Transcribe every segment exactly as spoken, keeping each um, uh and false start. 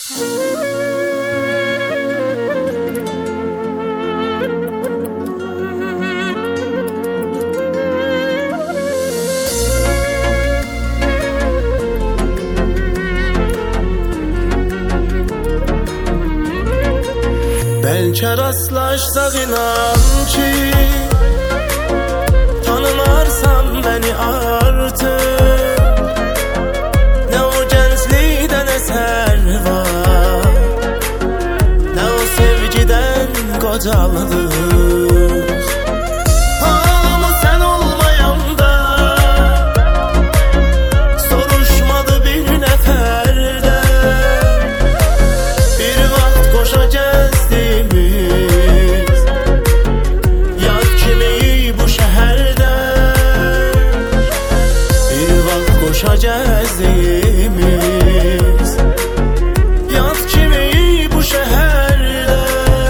Belki rastlaşsak inan ki tanımarsan beni artık. Ne o gençlikten eser var, ne o sevgiden kocaldık. Ama sen olmayanda soruşmadı bir neferde. Bir vaxt koşacağız Cezimiz yaz kimi bu şehirde.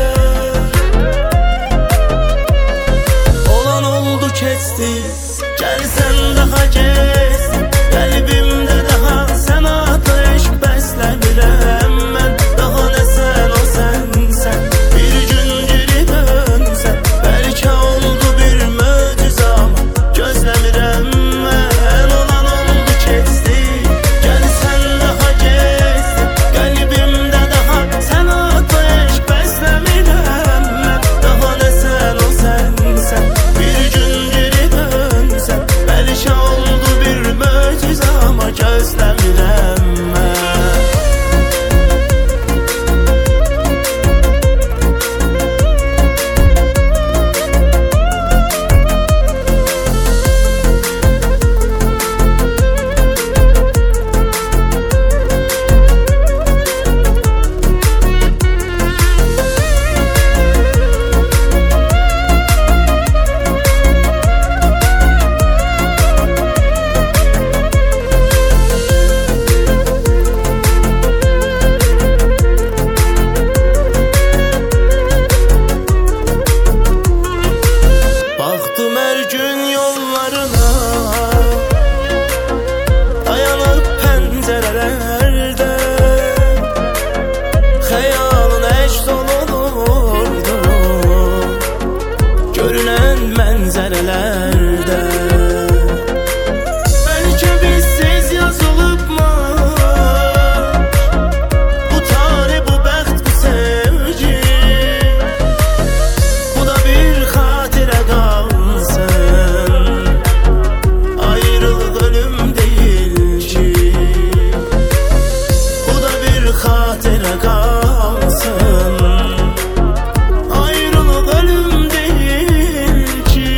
Olan oldu keçti, gel sen daha gez. Kalbimde daha sen ateş beslemirəm mən. Daha ne sen o sen sen, bir gün geri dönsen. Belki oldu bir möcüze ama gözlemirəm mən. Hayalın eş solunurdu görünen mənzərələrdə. Belki bizsiz yazılıbmış bu tarih, bu bəxt, bu sevgi. Bu da bir xatirə qalsın, ayrılıq ölüm değil ki. Bu da bir xatirə qalsın, ayrılık ölüm değil ki.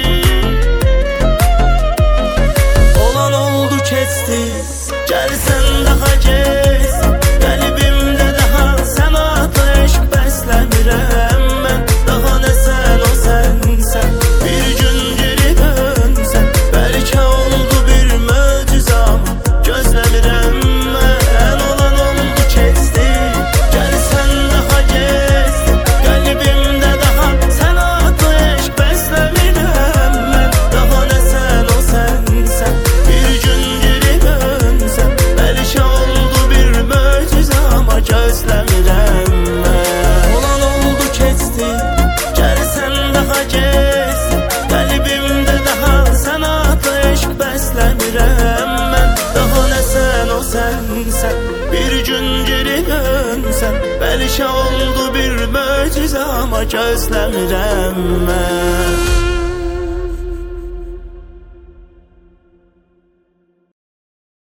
Olan oldu keçti, gel sen daha gez. Kalbimde daha sen ateş beslemirəm mən. Daha ne sen o sen sen, bir gün geri dönsen. Belki oldu bir möcüze ama gözlemirəm mən. Olan oldu keçti, gel sen daha gez. Kalbimde daha sen ateş beslemirəm mən. Daha ne sen o sen sen, bir gün geri dönsen. Belki oldu bir möcüze ama gözlemirəm mən. Olan oldu keçti, gel sen daha gez. Kalbimde daha sen ateş beslemirəm mən. Daha ne sen o sen sen, bir gün geri dönsen. Belki oldu bir möcüze ama gözlemirəm mən.